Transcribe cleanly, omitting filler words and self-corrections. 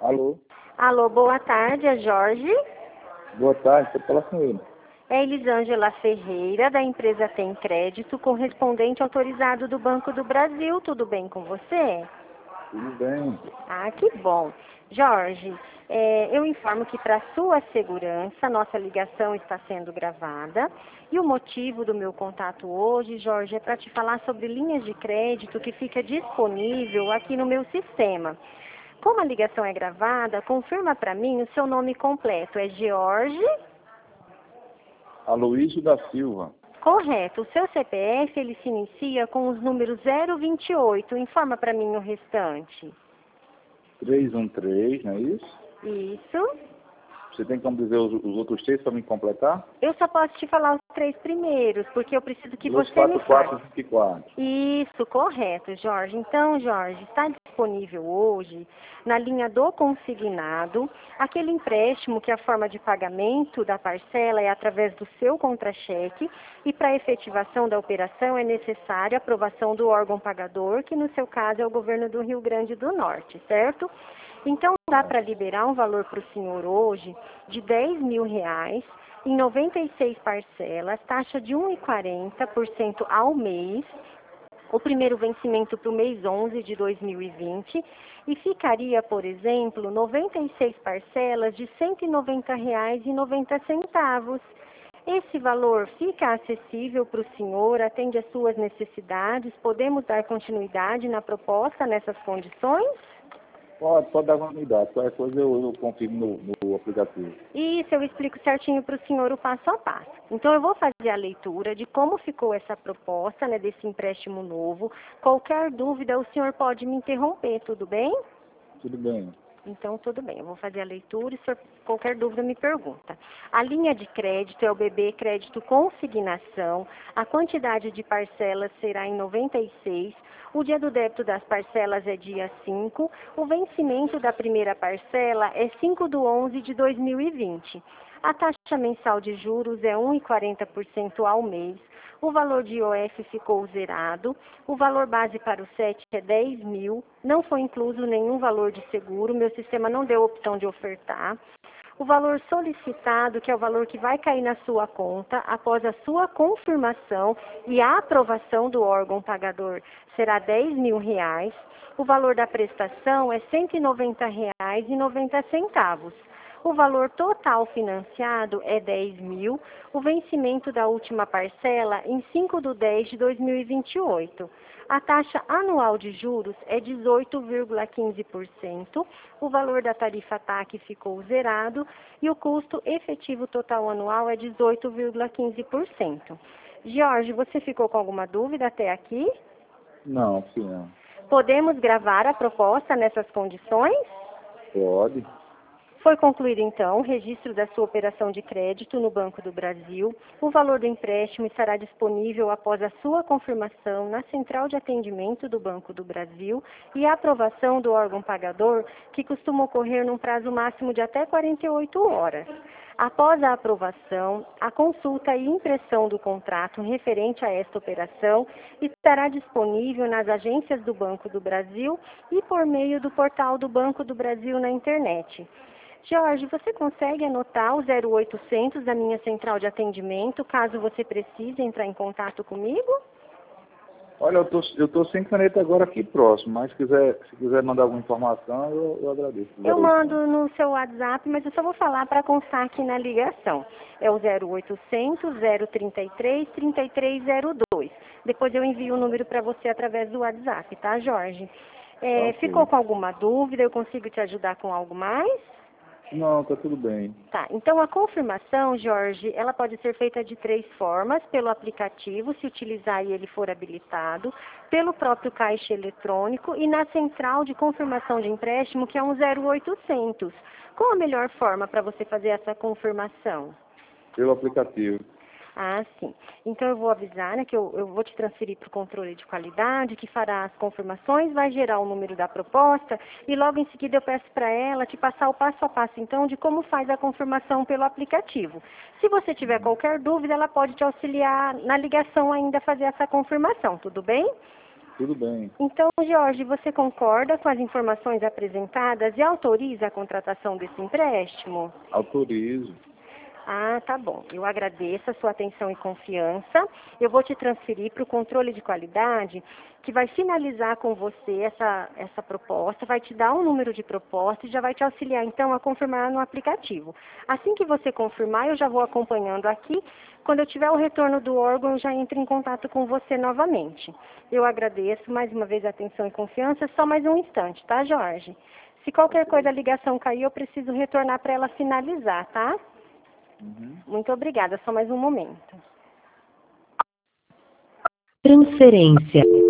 Alô? Alô, boa tarde, é Jorge. Boa tarde, você fala com ele. É Elisângela Ferreira, da empresa Tem Crédito, correspondente autorizado do Banco do Brasil. Tudo bem com você? Tudo bem. Ah, que bom. Jorge, eu informo que para sua segurança, nossa ligação está sendo gravada. E o motivo do meu contato hoje, Jorge, é para te falar sobre linhas de crédito que fica disponível aqui no meu sistema. Como a ligação é gravada, confirma para mim o seu nome completo. É Jorge? Aloysio da Silva. Correto. O seu CPF, ele se inicia com os números 028. Informa para mim o restante. 313, não é isso? Isso. Você tem como dizer os outros três para me completar? Eu só posso te falar os 3 primeiros, porque eu preciso que você me 244 fale. 24. Isso, correto, Jorge. Então, Jorge, está disponível hoje, na linha do consignado, aquele empréstimo que a forma de pagamento da parcela é através do seu contra-cheque e para a efetivação da operação é necessária a aprovação do órgão pagador, que no seu caso é o governo do Rio Grande do Norte, certo? Então, dá para liberar um valor para o senhor hoje de R$ 10.000 em 96 parcelas, taxa de 1,40% ao mês, o primeiro vencimento para o mês 11 de 2020, e ficaria, por exemplo, 96 parcelas de R$ 190,90. Esse valor fica acessível para o senhor, atende às suas necessidades, podemos dar continuidade na proposta nessas condições? Pode dar continuidade. Qualquer coisa eu confirmo no aplicativo. Isso, eu explico certinho para o senhor o passo a passo. Então, eu vou fazer a leitura de como ficou essa proposta, né, desse empréstimo novo. Qualquer dúvida, o senhor pode me interromper, tudo bem? Tudo bem. Então, tudo bem, eu vou fazer a leitura e se qualquer dúvida me pergunta. A linha de crédito é o BB Crédito Consignação, a quantidade de parcelas será em 96, o dia do débito das parcelas é dia 5, o vencimento da primeira parcela é 5/11 de 2020. A taxa mensal de juros é 1,40% ao mês. O valor de IOF ficou zerado. O valor base para o SET é 10.000. Não foi incluso nenhum valor de seguro. Meu sistema não deu opção de ofertar. O valor solicitado, que é o valor que vai cair na sua conta após a sua confirmação e a aprovação do órgão pagador, será R$ 10.000. O valor da prestação é R$ 190,90. O valor total financiado é 10.000, o vencimento da última parcela em 5/10 de 2028. A taxa anual de juros é 18,15%, o valor da tarifa TAC ficou zerado e o custo efetivo total anual é 18,15%. Jorge, você ficou com alguma dúvida até aqui? Não, sim, não. Podemos gravar a proposta nessas condições? Pode. Foi concluído, então, o registro da sua operação de crédito no Banco do Brasil. O valor do empréstimo estará disponível após a sua confirmação na central de atendimento do Banco do Brasil e a aprovação do órgão pagador, que costuma ocorrer num prazo máximo de até 48 horas. Após a aprovação, a consulta e impressão do contrato referente a esta operação estará disponível nas agências do Banco do Brasil e por meio do portal do Banco do Brasil na internet. Jorge, você consegue anotar o 0800 da minha central de atendimento, caso você precise entrar em contato comigo? Olha, eu tô sem caneta agora aqui próximo, mas se quiser mandar alguma informação, eu agradeço. Eu mando no seu WhatsApp, mas eu só vou falar para constar aqui na ligação. É o 0800 033 3302. Depois eu envio o número para você através do WhatsApp, tá, Jorge? Ok. Ficou com alguma dúvida? Eu consigo te ajudar com algo mais? Não, tá tudo bem. Tá, então a confirmação, Jorge, ela pode ser feita de 3 formas, pelo aplicativo, se utilizar e ele for habilitado, pelo próprio caixa eletrônico e na central de confirmação de empréstimo, que é um 0800. Qual a melhor forma para você fazer essa confirmação? Pelo aplicativo. Ah, sim. Então eu vou avisar, né, que eu vou te transferir para o controle de qualidade, que fará as confirmações, vai gerar o número da proposta e logo em seguida eu peço para ela te passar o passo a passo, então, de como faz a confirmação pelo aplicativo. Se você tiver qualquer dúvida, ela pode te auxiliar na ligação ainda a fazer essa confirmação, tudo bem? Tudo bem. Então, Jorge, você concorda com as informações apresentadas e autoriza a contratação desse empréstimo? Autorizo. Ah, tá bom. Eu agradeço a sua atenção e confiança. Eu vou te transferir para o controle de qualidade, que vai finalizar com você essa proposta, vai te dar um número de proposta e já vai te auxiliar, então, a confirmar no aplicativo. Assim que você confirmar, eu já vou acompanhando aqui. Quando eu tiver o retorno do órgão, eu já entro em contato com você novamente. Eu agradeço mais uma vez a atenção e confiança. Só mais um instante, tá, Jorge? Se qualquer coisa a ligação cair, eu preciso retornar para ela finalizar, tá? Muito obrigada, só mais um momento. Transferência.